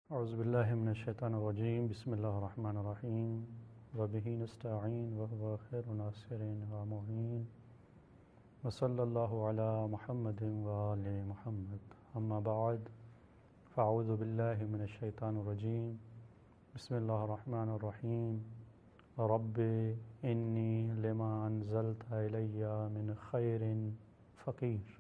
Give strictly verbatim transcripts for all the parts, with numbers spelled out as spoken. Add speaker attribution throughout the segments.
Speaker 1: اعوذ باللہ من الشیطان الرجیم بسم اللہ الرحمن الرحیم وبہ نستعین وهو خیر ناصر و معین وصلی اللہ علی محمد وآل محمد اما بعد فاعوذ باللہ من الشیطان الرجیم بسم اللہ الرحمن الرحیم رب انی لما انزلت الی من خیر فقیر۔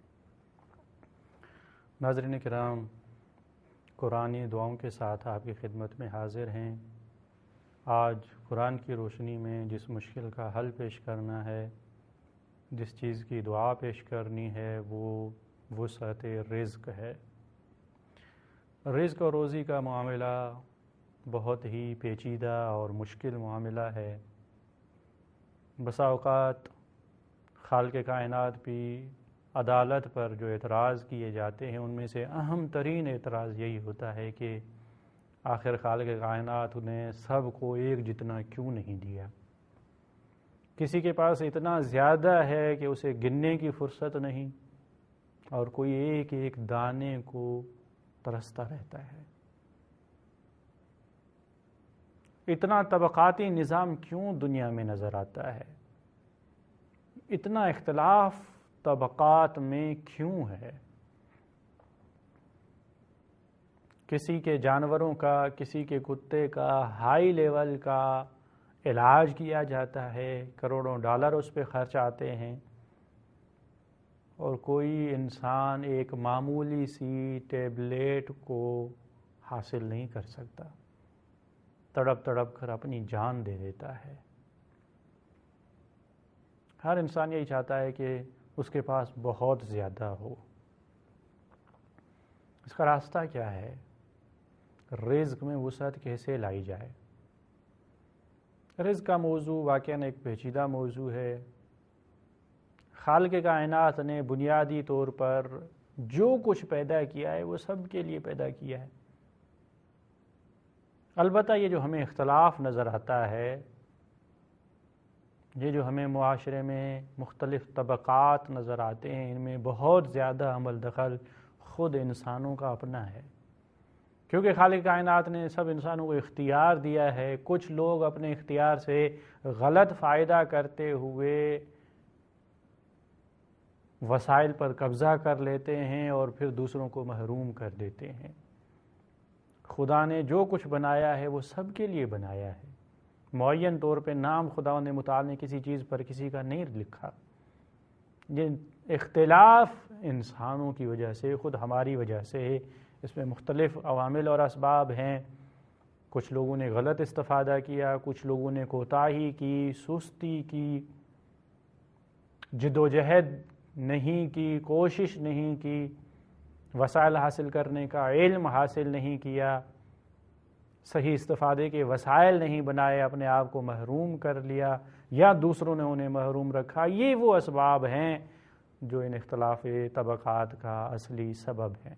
Speaker 1: ناظرین کرام، قرآنی دعاؤں کے ساتھ آپ کی خدمت میں حاضر ہیں۔ آج قرآن کی روشنی میں جس مشکل کا حل پیش کرنا ہے، جس چیز کی دعا پیش کرنی ہے، وہ وسعت رزق ہے۔ رزق اور روزی کا معاملہ بہت ہی پیچیدہ اور مشکل معاملہ ہے۔ بسا اوقات خالق کائنات بھی عدالت پر جو اعتراض کیے جاتے ہیں، ان میں سے اہم ترین اعتراض یہی ہوتا ہے کہ آخر خالق کائنات نے سب کو ایک جتنا کیوں نہیں دیا؟ کسی کے پاس اتنا زیادہ ہے کہ اسے گننے کی فرصت نہیں، اور کوئی ایک ایک دانے کو ترستا رہتا ہے۔ اتنا طبقاتی نظام کیوں دنیا میں نظر آتا ہے؟ اتنا اختلاف طبقات میں کیوں ہے؟ کسی کے جانوروں کا، کسی کے کتے کا ہائی لیول کا علاج کیا جاتا ہے، کروڑوں ڈالر اس پہ خرچ آتے ہیں، اور کوئی انسان ایک معمولی سی ٹیبلیٹ کو حاصل نہیں کر سکتا، تڑپ تڑپ کر اپنی جان دے دیتا ہے۔ ہر انسان یہی چاہتا ہے کہ اس کے پاس بہت زیادہ ہو۔ اس کا راستہ کیا ہے؟ رزق میں وسعت کیسے لائی جائے؟ رزق کا موضوع واقعاً ایک پیچیدہ موضوع ہے۔ خالق کائنات نے بنیادی طور پر جو کچھ پیدا کیا ہے وہ سب کے لیے پیدا کیا ہے۔ البتہ یہ جو ہمیں اختلاف نظر آتا ہے، یہ جو ہمیں معاشرے میں مختلف طبقات نظر آتے ہیں، ان میں بہت زیادہ عمل دخل خود انسانوں کا اپنا ہے، کیونکہ خالق کائنات نے سب انسانوں کو اختیار دیا ہے۔ کچھ لوگ اپنے اختیار سے غلط فائدہ کرتے ہوئے وسائل پر قبضہ کر لیتے ہیں اور پھر دوسروں کو محروم کر دیتے ہیں۔ خدا نے جو کچھ بنایا ہے وہ سب کے لیے بنایا ہے۔ معین طور پہ نام خدا نے متعال نے کسی چیز پر کسی کا نہیں لکھا۔ یہ اختلاف انسانوں کی وجہ سے، خود ہماری وجہ سے ہے۔ اس میں مختلف عوامل اور اسباب ہیں۔ کچھ لوگوں نے غلط استفادہ کیا، کچھ لوگوں نے کوتاہی کی، سستی کی، جد و جہد نہیں کی، کوشش نہیں کی، وسائل حاصل کرنے کا علم حاصل نہیں کیا، صحیح استفادے کے وسائل نہیں بنائے، اپنے آپ کو محروم کر لیا، یا دوسروں نے انہیں محروم رکھا۔ یہ وہ اسباب ہیں جو ان اختلاف طبقات کا اصلی سبب ہیں۔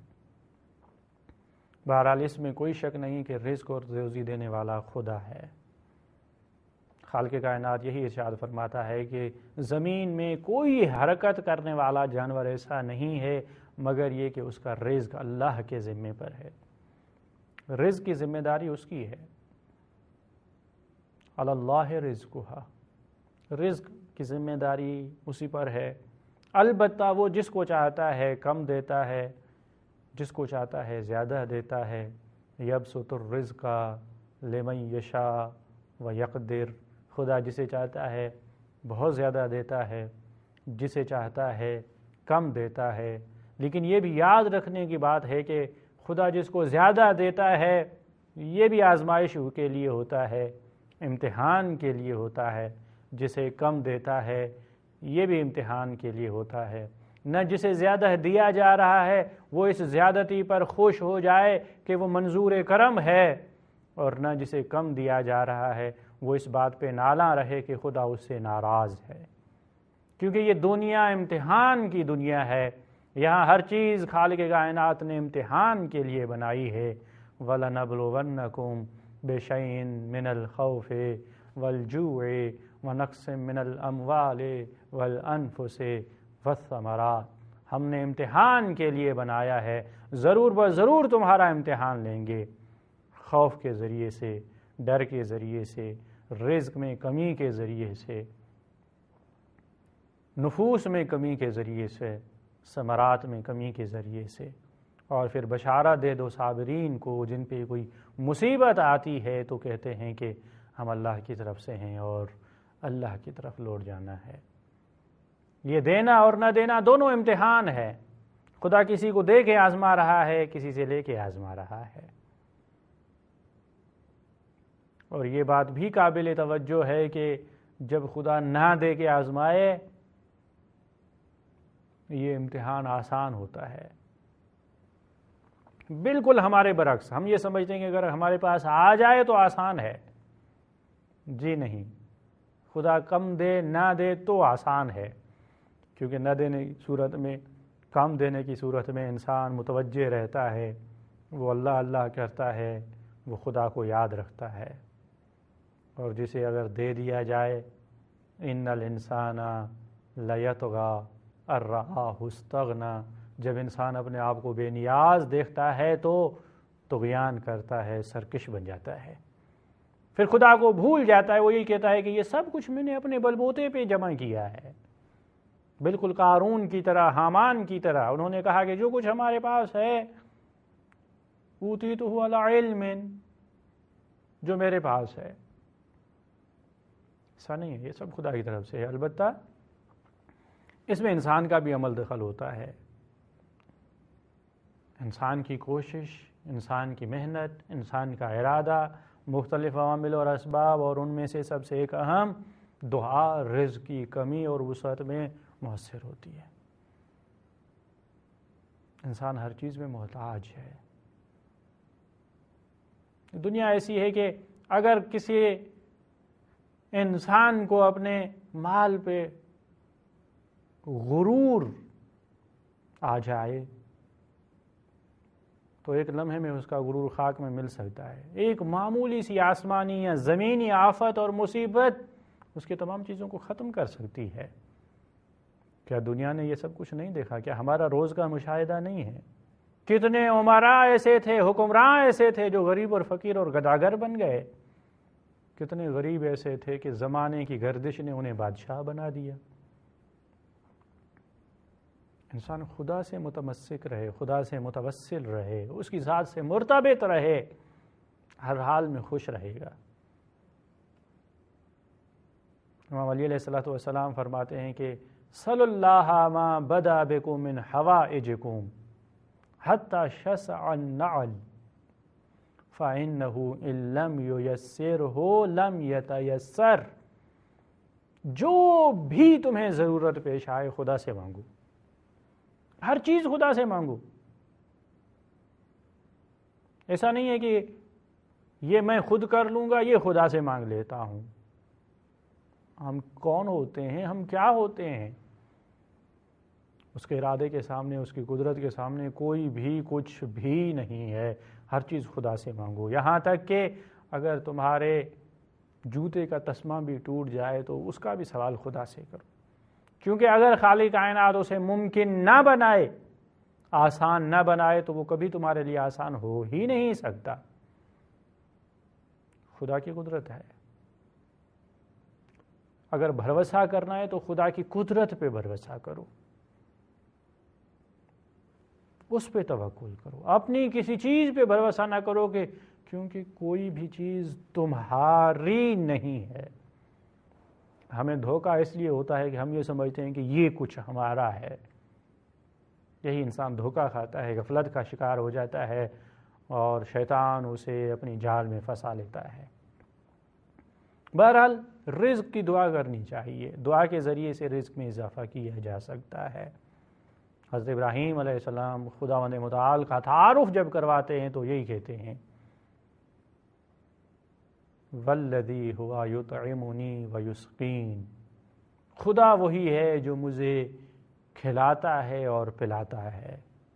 Speaker 1: بہرحال اس میں کوئی شک نہیں کہ رزق اور روزی دینے والا خدا ہے۔ خالق کائنات یہی ارشاد فرماتا ہے کہ زمین میں کوئی حرکت کرنے والا جانور ایسا نہیں ہے مگر یہ کہ اس کا رزق اللہ کے ذمے پر ہے۔ رزق کی ذمہ داری اس کی ہے۔ علی اللہ رزقھا، رزق کی ذمہ داری اسی پر ہے۔ البتہ وہ جس کو چاہتا ہے کم دیتا ہے، جس کو چاہتا ہے زیادہ دیتا ہے۔ یبسط الرزق لمن یشاء ویقدر، خدا جسے چاہتا ہے بہت زیادہ دیتا ہے، جسے چاہتا ہے کم دیتا ہے۔ لیکن یہ بھی یاد رکھنے کی بات ہے کہ خدا جس کو زیادہ دیتا ہے یہ بھی آزمائش کے لیے ہوتا ہے، امتحان کے لیے ہوتا ہے۔ جسے کم دیتا ہے یہ بھی امتحان کے لیے ہوتا ہے۔ نہ جسے زیادہ دیا جا رہا ہے وہ اس زیادتی پر خوش ہو جائے کہ وہ منظور کرم ہے، اور نہ جسے کم دیا جا رہا ہے وہ اس بات پہ نالاں رہے کہ خدا اس سے ناراض ہے، کیونکہ یہ دنیا امتحان کی دنیا ہے۔ یہاں ہر چیز خالق کائنات نے امتحان کے لیے بنائی ہے۔ وَلَنَبْلُوَنَّكُمْ بِشَيْءٍ مِّنَ الْخَوْفِ وَالْجُوعِ وَنَقْصٍ مِّنَ الْأَمْوَالِ وَالْأَنفُسِ وَالثَّمَرَاتِ، ہم نے امتحان کے لیے بنایا ہے، ضرور بضرور تمہارا امتحان لیں گے۔ خوف کے ذریعے سے، ڈر کے ذریعے سے، رزق میں کمی کے ذریعے سے، نفوس میں کمی کے ذریعے سے، ثمرات میں کمی کے ذریعے سے، اور پھر بشارت دے دو صابرین کو جن پہ کوئی مصیبت آتی ہے تو کہتے ہیں کہ ہم اللہ کی طرف سے ہیں اور اللہ کی طرف لوٹ جانا ہے۔ یہ دینا اور نہ دینا دونوں امتحان ہے۔ خدا کسی کو دے کے آزما رہا ہے، کسی سے لے کے آزما رہا ہے۔ اور یہ بات بھی قابل توجہ ہے کہ جب خدا نہ دے کے آزمائے یہ امتحان آسان ہوتا ہے۔ بالکل ہمارے برعکس، ہم یہ سمجھتے ہیں کہ اگر ہمارے پاس آ جائے تو آسان ہے۔ جی نہیں، خدا کم دے نہ دے تو آسان ہے، کیونکہ نہ دینے کی صورت میں، کم دینے کی صورت میں انسان متوجہ رہتا ہے، وہ اللہ اللہ کرتا ہے، وہ خدا کو یاد رکھتا ہے۔ اور جسے اگر دے دیا جائے، ان الانسان لیطغی ان رآہ استغنی، جب انسان اپنے آپ کو بے نیاز دیکھتا ہے تو طغیان کرتا ہے، سرکش بن جاتا ہے، پھر خدا کو بھول جاتا ہے۔ وہ یہی کہتا ہے کہ یہ سب کچھ میں نے اپنے بلبوتے پہ جمع کیا ہے، بالکل قارون کی طرح، حامان کی طرح۔ انہوں نے کہا کہ جو کچھ ہمارے پاس ہے اوتیتہ علی علم، جو میرے پاس ہے۔ ایسا نہیں ہے، یہ سب خدا کی طرف سے ہے۔ البتہ اس میں انسان کا بھی عمل دخل ہوتا ہے، انسان کی کوشش، انسان کی محنت، انسان کا ارادہ، مختلف عوامل اور اسباب، اور ان میں سے سب سے ایک اہم دعا رزق کی کمی اور وسعت میں مؤثر ہوتی ہے۔ انسان ہر چیز میں محتاج ہے۔ دنیا ایسی ہے کہ اگر کسی انسان کو اپنے مال پہ غرور آ جائے تو ایک لمحے میں اس کا غرور خاک میں مل سکتا ہے۔ ایک معمولی سی آسمانی یا زمینی آفت اور مصیبت اس کے تمام چیزوں کو ختم کر سکتی ہے۔ کیا دنیا نے یہ سب کچھ نہیں دیکھا؟ کیا ہمارا روز کا مشاہدہ نہیں ہے؟ کتنے عمراء ایسے تھے، حکمراں ایسے تھے جو غریب اور فقیر اور گداگر بن گئے؟ کتنے غریب ایسے تھے کہ زمانے کی گردش نے انہیں بادشاہ بنا دیا؟ انسان خدا سے متمسک رہے، خدا سے متوسل رہے، اس کی ذات سے مرتبط رہے، ہر حال میں خوش رہے گا۔ امام علی علیہ الصلوۃ والسلام فرماتے ہیں کہ صلی اللہ ما بدا بکم من حوائجکم حتی شسع النعل فإنه إن لم ييسره لم يتيسر۔ جو بھی تمہیں ضرورت پیش آئے خدا سے مانگو، ہر چیز خدا سے مانگو۔ ایسا نہیں ہے کہ یہ میں خود کر لوں گا، یہ خدا سے مانگ لیتا ہوں۔ ہم کون ہوتے ہیں؟ ہم کیا ہوتے ہیں؟ اس کے ارادے کے سامنے، اس کی قدرت کے سامنے کوئی بھی کچھ بھی نہیں ہے۔ ہر چیز خدا سے مانگو، یہاں تک کہ اگر تمہارے جوتے کا تسمہ بھی ٹوٹ جائے تو اس کا بھی سوال خدا سے کرو، کیونکہ اگر خالق کائنات اسے ممکن نہ بنائے، آسان نہ بنائے، تو وہ کبھی تمہارے لیے آسان ہو ہی نہیں سکتا۔ خدا کی قدرت ہے۔ اگر بھروسہ کرنا ہے تو خدا کی قدرت پہ بھروسہ کرو، اس پہ توکل کرو، اپنی کسی چیز پہ بھروسہ نہ کرو، کہ کیونکہ کوئی بھی چیز تمہاری نہیں ہے۔ ہمیں دھوکہ اس لیے ہوتا ہے کہ ہم یہ سمجھتے ہیں کہ یہ کچھ ہمارا ہے۔ یہی انسان دھوکہ کھاتا ہے، غفلت کا شکار ہو جاتا ہے، اور شیطان اسے اپنی جال میں پھنسا لیتا ہے۔ بہرحال رزق کی دعا کرنی چاہیے، دعا کے ذریعے سے رزق میں اضافہ کیا جا سکتا ہے۔ حضرت ابراہیم علیہ السلام خداوند متعال کا تعارف جب کرواتے ہیں تو یہی کہتے ہیں، والذی ہوا یطعمنی ویسقین، خدا وہی ہے جو مجھے کھلاتا ہے اور پلاتا ہے۔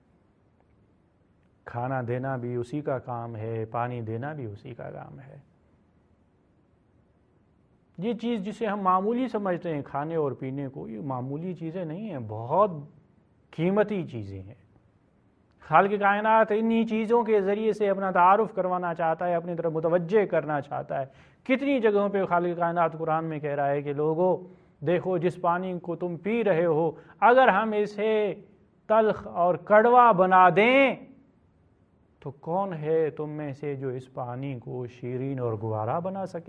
Speaker 1: کھانا دینا بھی اسی کا کام ہے، پانی دینا بھی اسی کا کام ہے۔ یہ چیز جسے ہم معمولی سمجھتے ہیں، کھانے اور پینے کو، یہ معمولی چیزیں نہیں ہیں، بہت قیمتی چیزیں ہیں۔ خالق کائنات انہی چیزوں کے ذریعے سے اپنا تعارف کروانا چاہتا ہے، اپنی طرف متوجہ کرنا چاہتا ہے۔ کتنی جگہوں پہ خالق کائنات قرآن میں کہہ رہا ہے کہ لوگوں دیکھو جس پانی کو تم پی رہے ہو، اگر ہم اسے تلخ اور کڑوا بنا دیں تو کون ہے تم میں سے جو اس پانی کو شیرین اور گوارا بنا سکے؟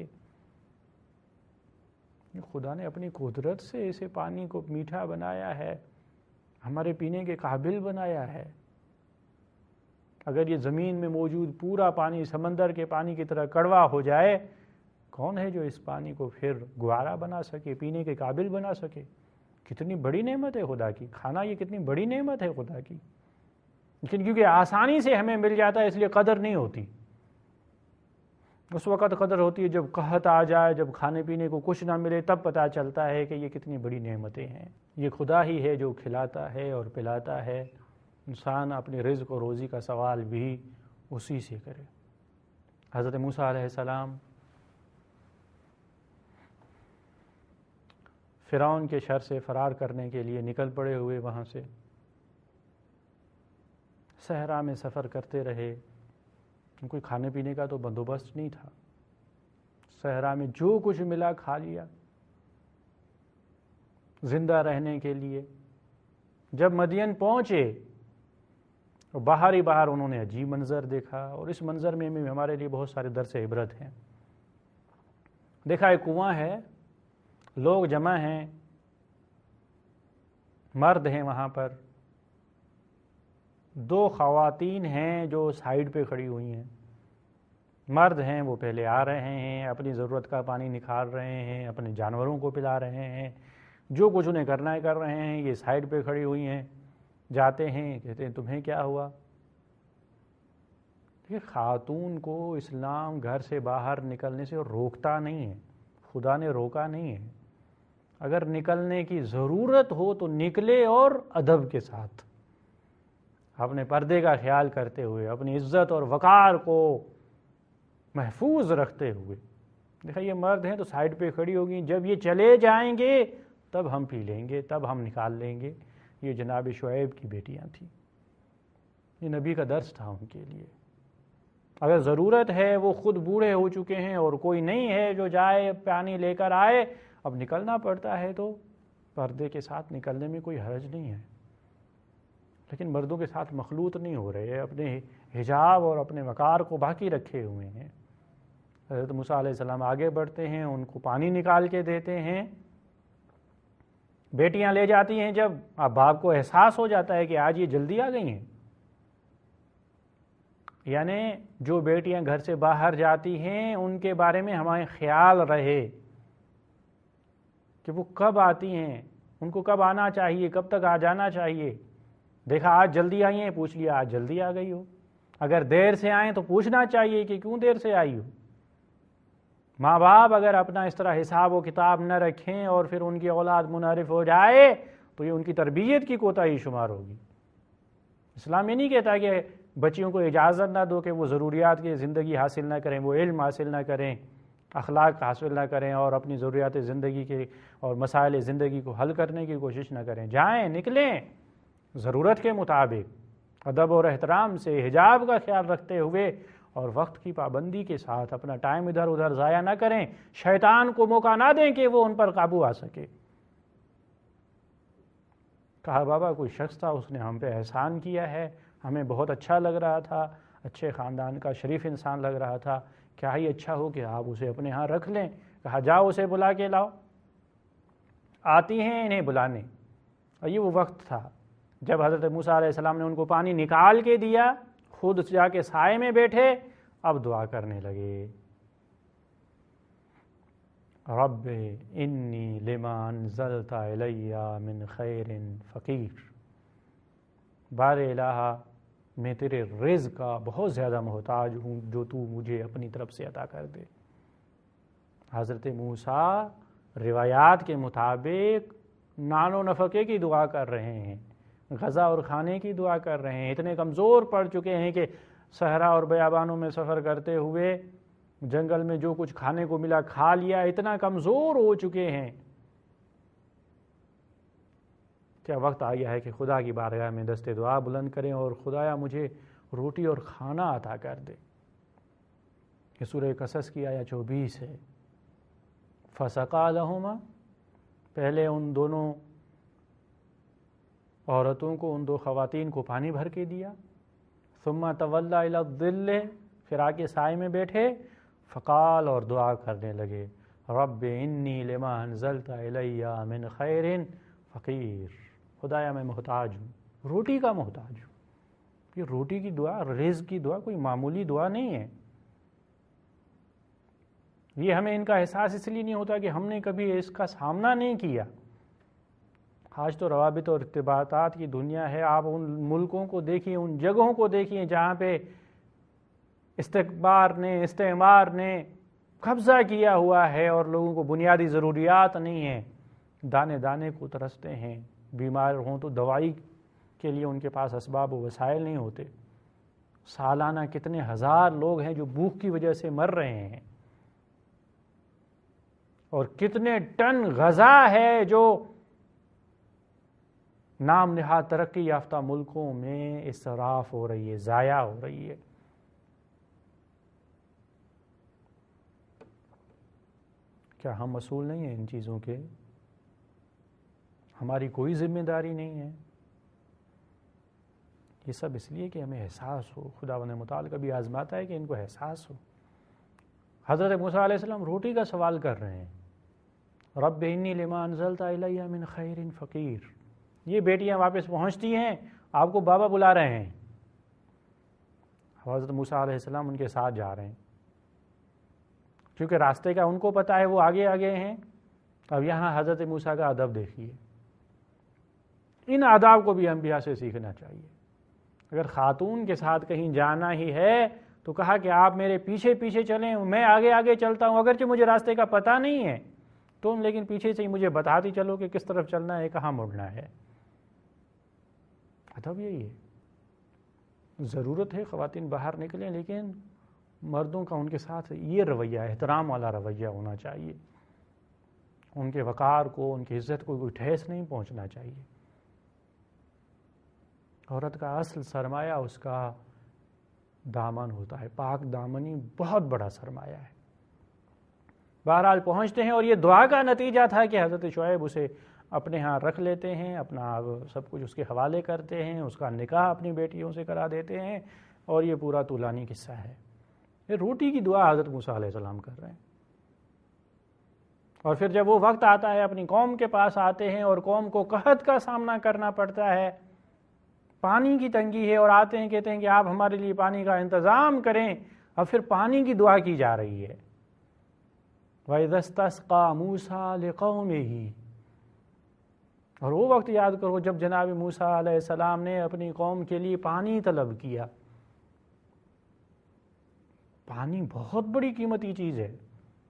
Speaker 1: خدا نے اپنی قدرت سے اسے پانی کو میٹھا بنایا ہے، ہمارے پینے کے قابل بنایا ہے۔ اگر یہ زمین میں موجود پورا پانی سمندر کے پانی کی طرح کڑوا ہو جائے، کون ہے جو اس پانی کو پھر گوارا بنا سکے، پینے کے قابل بنا سکے؟ کتنی بڑی نعمت ہے خدا کی، کھانا یہ کتنی بڑی نعمت ہے خدا کی، لیکن کیونکہ آسانی سے ہمیں مل جاتا ہے اس لیے قدر نہیں ہوتی۔ اس وقت قدر ہوتی ہے جب قحط آ جائے، جب کھانے پینے کو کچھ نہ ملے، تب پتہ چلتا ہے کہ یہ کتنی بڑی نعمتیں ہیں۔ یہ خدا ہی ہے جو کھلاتا ہے اور پلاتا ہے۔ انسان اپنے رزق و روزی کا سوال بھی اسی سے کرے۔ حضرت موسیٰ علیہ السلام فرعون کے شر سے فرار کرنے کے لیے نکل پڑے ہوئے وہاں سے، صحرا میں سفر کرتے رہے۔ کوئی کھانے پینے کا تو بندوبست نہیں تھا، صحرا میں جو کچھ ملا کھا لیا زندہ رہنے کے لیے۔ جب مدین پہنچے تو باہر ہی باہر انہوں نے عجیب منظر دیکھا، اور اس منظر میں بھی ہمارے لیے بہت سارے درس عبرت ہیں۔ دیکھا ایک کنواں ہے، لوگ جمع ہیں، مرد ہیں وہاں پر، دو خواتین ہیں جو سائیڈ پہ کھڑی ہوئی ہیں۔ مرد ہیں وہ پہلے آ رہے ہیں، اپنی ضرورت کا پانی نکال رہے ہیں، اپنے جانوروں کو پلا رہے ہیں، جو کچھ انہیں کرنا ہے کر رہے ہیں۔ یہ سائیڈ پہ کھڑی ہوئی ہیں، جاتے ہیں، کہتے ہیں تمہیں کیا ہوا؟ کہ خاتون کو اسلام گھر سے باہر نکلنے سے روکتا نہیں ہے، خدا نے روکا نہیں ہے۔ اگر نکلنے کی ضرورت ہو تو نکلے، اور ادب کے ساتھ، اپنے پردے کا خیال کرتے ہوئے، اپنی عزت اور وقار کو محفوظ رکھتے ہوئے۔ دیکھا یہ مرد ہیں تو سائیڈ پہ کھڑی ہوگی، جب یہ چلے جائیں گے تب ہم پی لیں گے، تب ہم نکال لیں گے۔ یہ جناب شعیب کی بیٹیاں تھیں، یہ نبی کا درس تھا ان کے لیے۔ اگر ضرورت ہے، وہ خود بوڑھے ہو چکے ہیں اور کوئی نہیں ہے جو جائے پانی لے کر آئے، اب نکلنا پڑتا ہے تو پردے کے ساتھ نکلنے میں کوئی حرج نہیں ہے، لیکن مردوں کے ساتھ مخلوط نہیں ہو رہے، اپنے حجاب اور اپنے وقار کو باقی رکھے ہوئے ہیں۔ حضرت موسیٰ علیہ السلام آگے بڑھتے ہیں، ان کو پانی نکال کے دیتے ہیں، بیٹیاں لے جاتی ہیں۔ جب اب باپ کو احساس ہو جاتا ہے کہ آج یہ جلدی آ گئی ہیں، یعنی جو بیٹیاں گھر سے باہر جاتی ہیں ان کے بارے میں ہمیں خیال رہے کہ وہ کب آتی ہیں، ان کو کب آنا چاہیے، کب تک آ جانا چاہیے۔ دیکھا آج جلدی آئی ہیں، پوچھ لیا آج جلدی آ گئی ہو۔ اگر دیر سے آئیں تو پوچھنا چاہیے کہ کیوں دیر سے آئی ہو۔ ماں باپ اگر اپنا اس طرح حساب و کتاب نہ رکھیں اور پھر ان کی اولاد منحرف ہو جائے تو یہ ان کی تربیت کی کوتاہی شمار ہوگی۔ اسلام یہ نہیں کہتا کہ بچیوں کو اجازت نہ دو کہ وہ ضروریات کی زندگی حاصل نہ کریں، وہ علم حاصل نہ کریں، اخلاق حاصل نہ کریں، اور اپنی ضروریات زندگی کے اور مسائل زندگی کو حل کرنے کی کوشش نہ کریں۔ جائیں، نکلیں ضرورت کے مطابق، ادب اور احترام سے، حجاب کا خیال رکھتے ہوئے، اور وقت کی پابندی کے ساتھ اپنا ٹائم ادھر ادھر ضائع نہ کریں، شیطان کو موقع نہ دیں کہ وہ ان پر قابو آ سکے۔ کہا بابا کوئی شخص تھا، اس نے ہم پہ احسان کیا ہے، ہمیں بہت اچھا لگ رہا تھا، اچھے خاندان کا شریف انسان لگ رہا تھا، کیا ہی اچھا ہو کہ آپ اسے اپنے ہاں رکھ لیں۔ کہا جاؤ اسے بلا کے لاؤ۔ آتی ہیں انہیں بلانے، اور یہ وہ وقت تھا جب حضرت موسیٰ علیہ السلام نے ان کو پانی نکال کے دیا، خود جا کے سائے میں بیٹھے، اب دعا کرنے لگے، رب انی لما انزلت الی من خیر فقیر، بار الہ میں تیرے رزق کا بہت زیادہ محتاج ہوں جو تو مجھے اپنی طرف سے عطا کر دے۔ حضرت موسیٰ روایات کے مطابق نان و نفقے کی دعا کر رہے ہیں، غذا اور کھانے کی دعا کر رہے ہیں، اتنے کمزور پڑ چکے ہیں کہ صحرا اور بیابانوں میں سفر کرتے ہوئے جنگل میں جو کچھ کھانے کو ملا کھا لیا، اتنا کمزور ہو چکے ہیں۔ کیا وقت آ گیا ہے کہ خدا کی بارگاہ میں دست دعا بلند کریں اور خدایا مجھے روٹی اور کھانا عطا کر دے. یہ سورہ قصص کی آیت چوبیس ہے. فَسَقَىٰ لَهُمَا، پہلے ان دونوں عورتوں کو، ان دو خواتین کو پانی بھر کے دیا. ثُمَّ تَوَلَّىٰ إِلَى الظِّلِّ، پھر آ کے سائے میں بیٹھے. فقال، اور دعا کرنے لگے، رب انی لما انزلت الی من خیر فقیر، خدایا میں محتاج ہوں، روٹی کا محتاج ہوں. یہ روٹی کی دعا، رزق کی دعا کوئی معمولی دعا نہیں ہے. یہ ہمیں ان کا احساس اس لیے نہیں ہوتا کہ ہم نے کبھی اس کا سامنا نہیں کیا. آج تو روابط اور ارتباطات کی دنیا ہے. آپ ان ملکوں کو دیکھیے، ان جگہوں کو دیکھیے جہاں پہ استکبار نے، استعمار نے قبضہ کیا ہوا ہے اور لوگوں کو بنیادی ضروریات نہیں ہیں. دانے دانے کو ترستے ہیں. بیمار ہوں تو دوائی کے لیے ان کے پاس اسباب و وسائل نہیں ہوتے. سالانہ کتنے ہزار لوگ ہیں جو بھوک کی وجہ سے مر رہے ہیں، اور کتنے ٹن غذا ہے جو نام نہاد ترقی یافتہ ملکوں میں اسراف ہو رہی ہے، ضائع ہو رہی ہے. کیا ہم مسئول نہیں ہیں ان چیزوں کے؟ ہماری کوئی ذمہ داری نہیں ہے؟ یہ سب اس لیے کہ ہمیں احساس ہو. خداوند متعال کبھی آزماتا ہے کہ ان کو احساس ہو. حضرت موسیٰ علیہ السلام روٹی کا سوال کر رہے ہیں، رب انی لما انزلت الی من خیر فقیر. یہ بیٹیاں واپس پہنچتی ہیں، آپ کو بابا بلا رہے ہیں. حضرت موسیٰ علیہ السلام ان کے ساتھ جا رہے ہیں کیونکہ راستے کا ان کو پتہ ہے، وہ آگے آگے ہیں. اب یہاں حضرت موسیٰ کا ادب دیکھیے. ان آداب کو بھی انبیاء سے سیکھنا چاہیے. اگر خاتون کے ساتھ کہیں جانا ہی ہے تو کہا کہ آپ میرے پیچھے پیچھے چلیں، میں آگے آگے چلتا ہوں، اگرچہ مجھے راستے کا پتہ نہیں ہے تم لیکن پیچھے سے ہی مجھے بتاتی چلو کہ کس طرف چلنا ہے، کہاں مڑنا ہے. ادب یہی ہے. ضرورت ہے خواتین باہر نکلیں، لیکن مردوں کا ان کے ساتھ یہ رویہ، احترام والا رویہ ہونا چاہیے. ان کے وقار کو، ان کی عزت کو کوئی ٹھیس نہیں پہنچنا چاہیے. عورت کا اصل سرمایہ اس کا دامن ہوتا ہے. پاک دامنی بہت بڑا سرمایہ ہے. بہرحال پہنچتے ہیں، اور یہ دعا کا نتیجہ تھا کہ حضرت شعیب اسے اپنے ہاں رکھ لیتے ہیں، اپنا سب کچھ اس کے حوالے کرتے ہیں، اس کا نکاح اپنی بیٹیوں سے کرا دیتے ہیں، اور یہ پورا طولانی قصہ ہے. یہ روٹی کی دعا حضرت موسیٰ علیہ السلام کر رہے ہیں. اور پھر جب وہ وقت آتا ہے، اپنی قوم کے پاس آتے ہیں اور قوم کو قحط کا سامنا کرنا پڑتا ہے، پانی کی تنگی ہے، اور آتے ہیں کہتے ہیں کہ آپ ہمارے لیے پانی کا انتظام کریں. اور پھر پانی کی دعا کی جا رہی ہے. وَإِذَا اسْتَسْقَىٰ مُوسَىٰ لِقَوْمِهِ، اور وہ وقت یاد کرو جب جناب موسیٰ علیہ السلام نے اپنی قوم کے لیے پانی طلب کیا. پانی بہت بڑی قیمتی چیز ہے.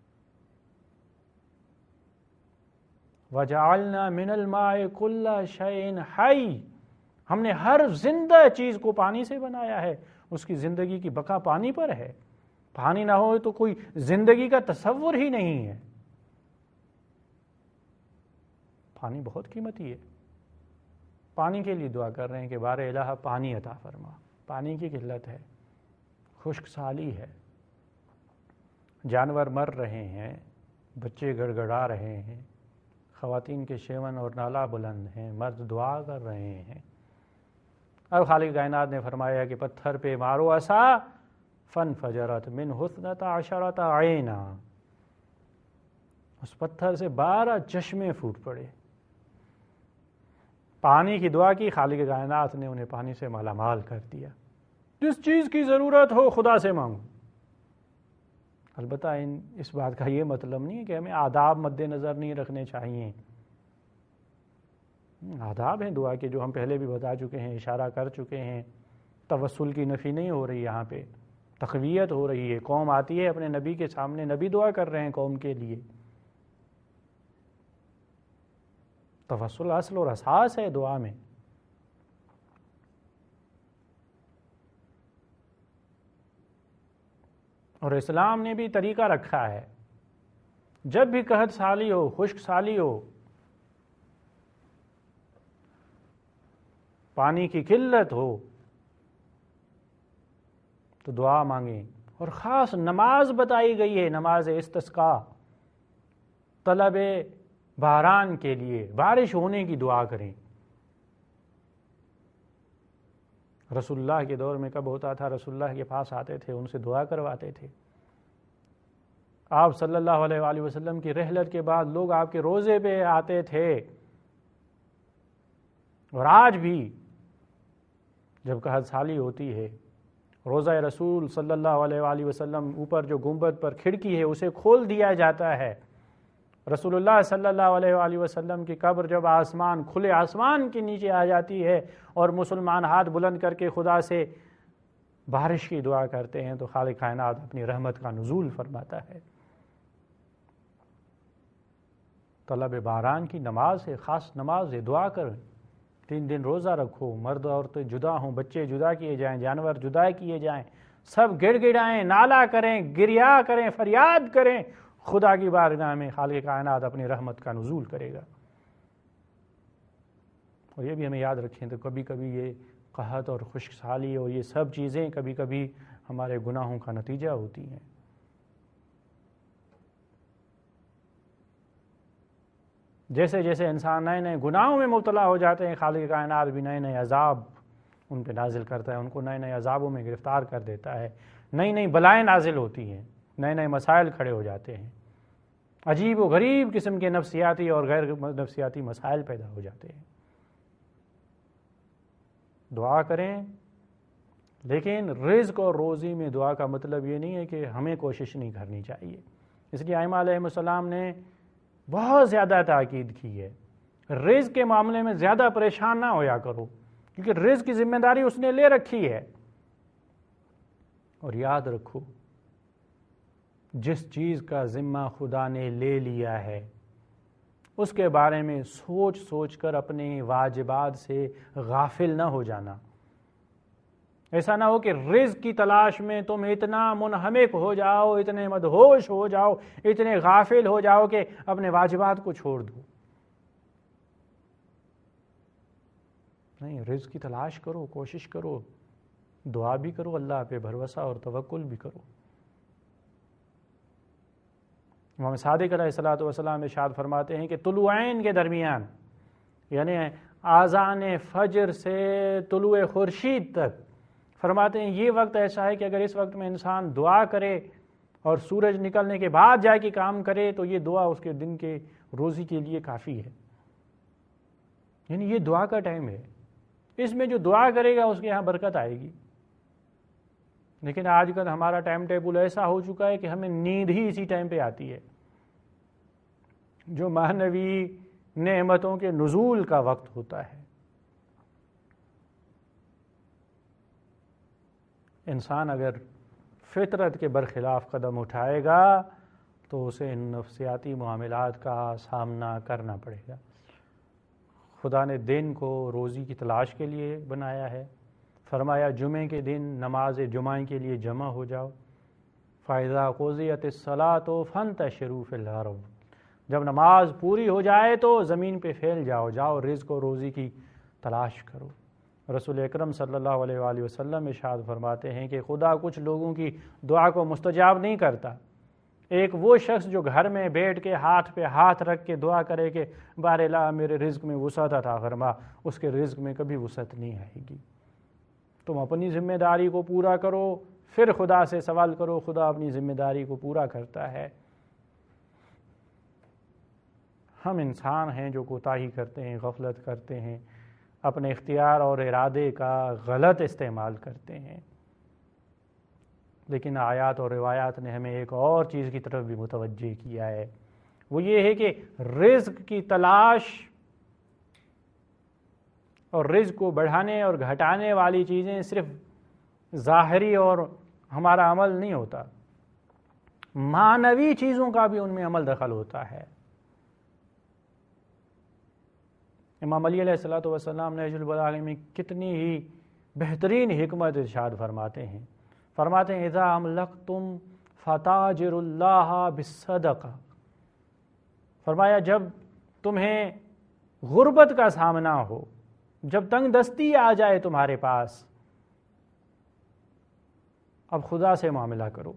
Speaker 1: وَجَعَلْنَا مِنَ الْمَاءِ كُلَّ شَيْءٍ حَيٍّ، ہم نے ہر زندہ چیز کو پانی سے بنایا ہے. اس کی زندگی کی بقا پانی پر ہے. پانی نہ ہو تو کوئی زندگی کا تصور ہی نہیں ہے. پانی بہت قیمتی ہے. پانی کے لیے دعا کر رہے ہیں کہ بار الہ پانی عطا فرما. پانی کی قلت ہے، خشک سالی ہے، جانور مر رہے ہیں، بچے گڑ گڑا رہے ہیں، خواتین کے شیون اور نالا بلند ہیں، مرد دعا کر رہے ہیں. اب خالق کائنات نے فرمایا کہ پتھر پہ مارو عصا فانفجرت منہ اثنتا عشرۃ عینا، اس پتھر سے بارہ چشمے پھوٹ پڑے. پانی کی دعا کی، خالق کائنات نے انہیں پانی سے مالا مال کر دیا. جس چیز کی ضرورت ہو خدا سے مانگو. البتہ ان اس بات کا یہ مطلب نہیں ہے کہ ہمیں آداب مد نظر نہیں رکھنے چاہیے. آداب ہیں دعا کے جو ہم پہلے بھی بتا چکے ہیں، اشارہ کر چکے ہیں. توسل کی نفی نہیں ہو رہی، یہاں پہ تقویت ہو رہی ہے. قوم آتی ہے اپنے نبی کے سامنے، نبی دعا کر رہے ہیں قوم کے لیے. توسل اصل اور اساس ہے دعا میں. اور اسلام نے بھی طریقہ رکھا ہے، جب بھی قحط سالی ہو، خشک سالی ہو، پانی کی قلت ہو تو دعا مانگیں. اور خاص نماز بتائی گئی ہے، نماز استسقاء، طلب باران کے لیے، بارش ہونے کی دعا کریں. رسول اللہ کے دور میں کب ہوتا تھا؟ رسول اللہ کے پاس آتے تھے، ان سے دعا کرواتے تھے. آپ صلی اللہ علیہ وآلہ وسلم کی رحلت کے بعد لوگ آپ کے روزے پہ آتے تھے. اور آج بھی جب قحط سالی ہوتی ہے، روزہ رسول صلی اللہ علیہ وآلہ وسلم اوپر جو گنبد پر کھڑکی ہے اسے کھول دیا جاتا ہے. رسول اللہ صلی اللہ علیہ وآلہ وسلم کی قبر جب آسمان کھلے آسمان کے نیچے آ جاتی ہے اور مسلمان ہاتھ بلند کر کے خدا سے بارش کی دعا کرتے ہیں تو خالق کائنات اپنی رحمت کا نزول فرماتا ہے. طلب باران کی نماز ہے، خاص نماز ہے. دعا کریں، تین دن روزہ رکھو، مرد عورتیں جدا ہوں، بچے جدا کیے جائیں، جانور جدا کیے جائیں، سب گڑ گڑائیں، نالا کریں، گریا کریں، فریاد کریں. خدا کی بارگاہ میں خالق کائنات اپنی رحمت کا نزول کرے گا. اور یہ بھی ہمیں یاد رکھیں تو کبھی کبھی یہ قحط اور خشک سالی اور یہ سب چیزیں کبھی کبھی ہمارے گناہوں کا نتیجہ ہوتی ہیں. جیسے جیسے انسان نئے نئے گناہوں میں مبتلا ہو جاتے ہیں، خالق کائنات بھی نئے نئے عذاب ان پہ نازل کرتا ہے، ان کو نئے نئے عذابوں میں گرفتار کر دیتا ہے. نئی نئی بلائیں نازل ہوتی ہیں، نئے نئے مسائل کھڑے ہو جاتے ہیں، عجیب و غریب قسم کے نفسیاتی اور غیر نفسیاتی مسائل پیدا ہو جاتے ہیں. دعا کریں، لیکن رزق اور روزی میں دعا کا مطلب یہ نہیں ہے کہ ہمیں کوشش نہیں کرنی چاہیے. اس لیے ائمہ علیہ السلام نے بہت زیادہ تاکید کی ہے، رزق کے معاملے میں زیادہ پریشان نہ ہویا کرو، کیونکہ رزق کی ذمہ داری اس نے لے رکھی ہے. اور یاد رکھو، جس چیز کا ذمہ خدا نے لے لیا ہے اس کے بارے میں سوچ سوچ کر اپنے واجبات سے غافل نہ ہو جانا. ایسا نہ ہو کہ رزق کی تلاش میں تم اتنا منہمک ہو جاؤ، اتنے مدہوش ہو جاؤ، اتنے غافل ہو جاؤ کہ اپنے واجبات کو چھوڑ دو. نہیں، رزق کی تلاش کرو، کوشش کرو، دعا بھی کرو، اللہ پہ بھروسہ اور توکل بھی کرو. امام صادق علیہ الصلوۃ والسلام ارشاد فرماتے ہیں کہ طلوعین کے درمیان، یعنی آذان فجر سے طلوع خورشید تک، فرماتے ہیں یہ وقت ایسا ہے کہ اگر اس وقت میں انسان دعا کرے اور سورج نکلنے کے بعد جا کے کام کرے تو یہ دعا اس کے دن کے روزی کے لیے کافی ہے. یعنی یہ دعا کا ٹائم ہے، اس میں جو دعا کرے گا اس کے یہاں برکت آئے گی. لیکن آج کل ہمارا ٹائم ٹیبل ایسا ہو چکا ہے کہ ہمیں نیند ہی اسی ٹائم پہ آتی ہے، جو معنوی نعمتوں کے نزول کا وقت ہوتا ہے. انسان اگر فطرت کے برخلاف قدم اٹھائے گا تو اسے ان نفسیاتی معاملات کا سامنا کرنا پڑے گا. خدا نے دن کو روزی کی تلاش کے لیے بنایا ہے. فرمایا جمعے کے دن نماز جمعہ کے لیے جمع ہو جاؤ. فَإِذَا قُضِيَتِ الصَّلَاةُ فَانتَشِرُوا فِي الْأَرْضِ، جب نماز پوری ہو جائے تو زمین پہ پھیل جاؤ، جاؤ رزق و روزی کی تلاش کرو. رسول اکرم صلی اللہ علیہ وآلہ وسلم ارشاد فرماتے ہیں کہ خدا کچھ لوگوں کی دعا کو مستجاب نہیں کرتا. ایک وہ شخص جو گھر میں بیٹھ کے ہاتھ پہ ہاتھ رکھ کے دعا کرے کہ بار الہ میرے رزق میں وسعت عطا فرما، اس کے رزق میں کبھی وسعت نہیں آئے گی. تم اپنی ذمہ داری کو پورا کرو، پھر خدا سے سوال کرو، خدا اپنی ذمہ داری کو پورا کرتا ہے. ہم انسان ہیں جو کوتاہی کرتے ہیں، غفلت کرتے ہیں، اپنے اختیار اور ارادے کا غلط استعمال کرتے ہیں. لیکن آیات اور روایات نے ہمیں ایک اور چیز کی طرف بھی متوجہ کیا ہے، وہ یہ ہے کہ رزق کی تلاش اور رزق کو بڑھانے اور گھٹانے والی چیزیں صرف ظاہری اور ہمارا عمل نہیں ہوتا، معنوی چیزوں کا بھی ان میں عمل دخل ہوتا ہے. امام علی علیہ الصلوۃ والسلام نہج البلاغہ میں کتنی ہی بہترین حکمت ارشاد فرماتے ہیں. فرماتے ہیں اذا املکتم فتاجر اللہ بالصدقہ. فرمایا جب تمہیں غربت کا سامنا ہو، جب تنگ دستی آ جائے تمہارے پاس، اب خدا سے معاملہ کرو.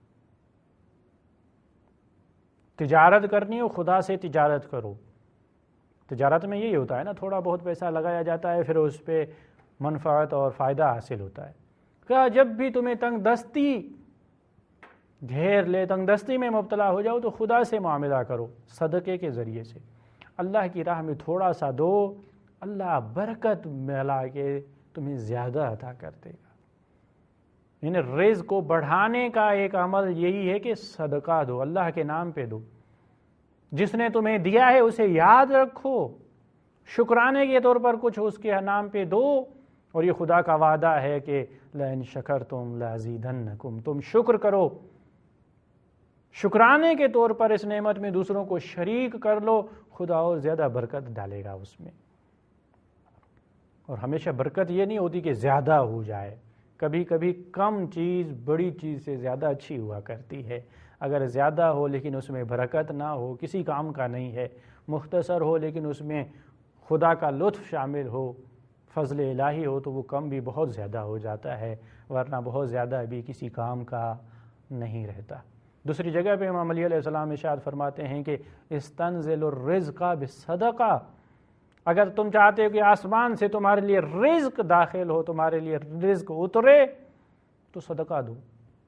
Speaker 1: تجارت کرنی ہو خدا سے تجارت کرو. تجارت میں یہی ہوتا ہے نا، تھوڑا بہت پیسہ لگایا جاتا ہے، پھر اس پہ منفعت اور فائدہ حاصل ہوتا ہے. کہ جب بھی تمہیں تنگ دستی گھیر لے، تنگ دستی میں مبتلا ہو جاؤ، تو خدا سے معاملہ کرو صدقے کے ذریعے سے. اللہ کی راہ میں تھوڑا سا دو، اللہ برکت ملا کے تمہیں زیادہ عطا کر دے گا. یعنی رزق کو بڑھانے کا ایک عمل یہی ہے کہ صدقہ دو، اللہ کے نام پہ دو. جس نے تمہیں دیا ہے اسے یاد رکھو، شکرانے کے طور پر کچھ اس کے نام پہ دو. اور یہ خدا کا وعدہ ہے کہ لَإِن شَكَرْتُمْ لَأَزِيدَنَّكُمْ، تم شکر کرو، شکرانے کے طور پر اس نعمت میں دوسروں کو شریک کر لو، خدا اور زیادہ برکت ڈالے گا اس میں. اور ہمیشہ برکت یہ نہیں ہوتی کہ زیادہ ہو جائے، کبھی کبھی کم چیز بڑی چیز سے زیادہ اچھی ہوا کرتی ہے. اگر زیادہ ہو لیکن اس میں برکت نہ ہو، کسی کام کا نہیں ہے، مختصر ہو لیکن اس میں خدا کا لطف شامل ہو، فضل الہی ہو، تو وہ کم بھی بہت زیادہ ہو جاتا ہے، ورنہ بہت زیادہ بھی کسی کام کا نہیں رہتا. دوسری جگہ پہ امام علی علیہ السلام ارشاد فرماتے ہیں کہ استنزل الرزق بالصدقہ، اگر تم چاہتے ہو کہ آسمان سے تمہارے لیے رزق داخل ہو، تمہارے لیے رزق اترے، تو صدقہ دو.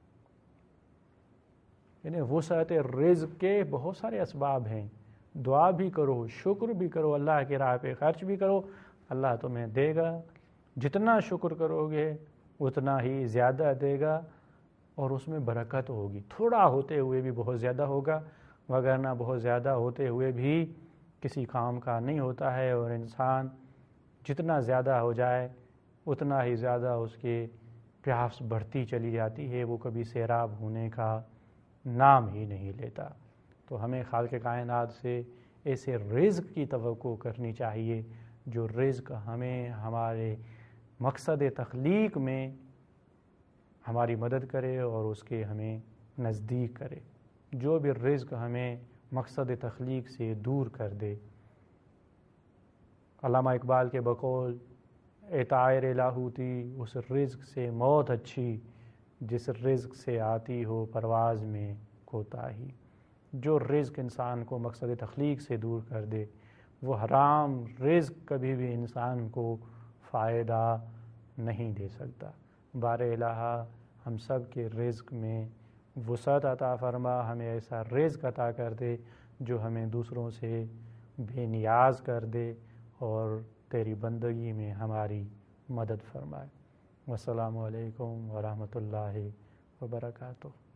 Speaker 1: یعنی وسعت رزق کے بہت سارے اسباب ہیں. دعا بھی کرو، شکر بھی کرو، اللہ کی راہ پہ خرچ بھی کرو، اللہ تمہیں دے گا. جتنا شکر کرو گے اتنا ہی زیادہ دے گا، اور اس میں برکت ہوگی. تھوڑا ہوتے ہوئے بھی بہت زیادہ ہوگا، وگرنہ بہت زیادہ ہوتے ہوئے بھی کسی کام کا نہیں ہوتا ہے. اور انسان جتنا زیادہ ہو جائے اتنا ہی زیادہ اس کے پیاس بڑھتی چلی جاتی ہے، وہ کبھی سیراب ہونے کا نام ہی نہیں لیتا. تو ہمیں خالق کائنات سے ایسے رزق کی توقع کرنی چاہیے جو رزق ہمیں ہمارے مقصد تخلیق میں ہماری مدد کرے اور اس کے ہمیں نزدیک کرے. جو بھی رزق ہمیں مقصد تخلیق سے دور کر دے. علامہ اقبال کے بقول اے طائر لاہوتی، اس رزق سے موت اچھی جس رزق سے آتی ہو پرواز میں کوتاہی. جو رزق انسان کو مقصد تخلیق سے دور کر دے، وہ حرام رزق کبھی بھی انسان کو فائدہ نہیں دے سکتا. بار الہ ہم سب کے رزق میں وسعت عطا فرما، ہمیں ایسا رزق عطا کر دے جو ہمیں دوسروں سے بے نیاز کر دے اور تیری بندگی میں ہماری مدد فرمائے. والسلام علیکم ورحمۃ اللہ وبرکاتہ.